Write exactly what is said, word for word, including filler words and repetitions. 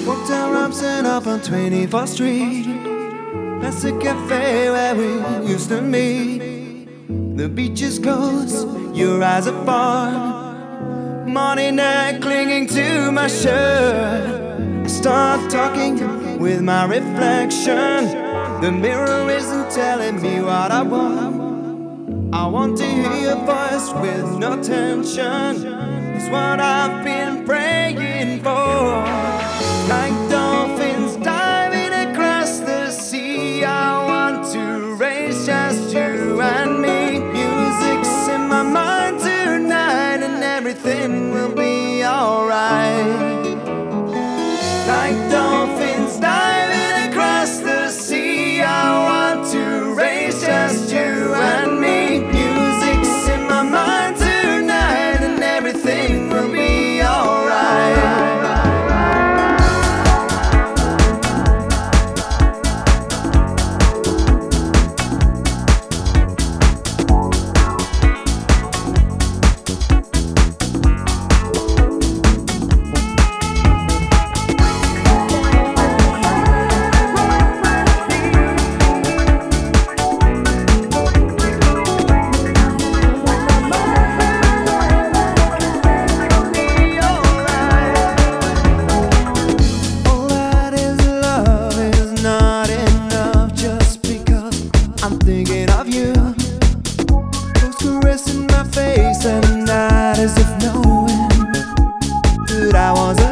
Walked down Robson up on twenty-fourth Street, past the cafe where we used to meet. The beach is closed, your eyes are far. Morning air clinging to my shirt. I start talking with my reflection. The mirror isn't telling me what I want. I want to hear your voice with no tension. It's what I've been praying for. Like dolphins diving across the sea, I want to race just you and me. Music's in my mind tonight, and everything will be alright. Like dolphins diving across the sea, I want to race just you and me. Music's in my mind tonight, and everything will be alright. I'm thinking of you, close caressing my face at night, as if knowing that I was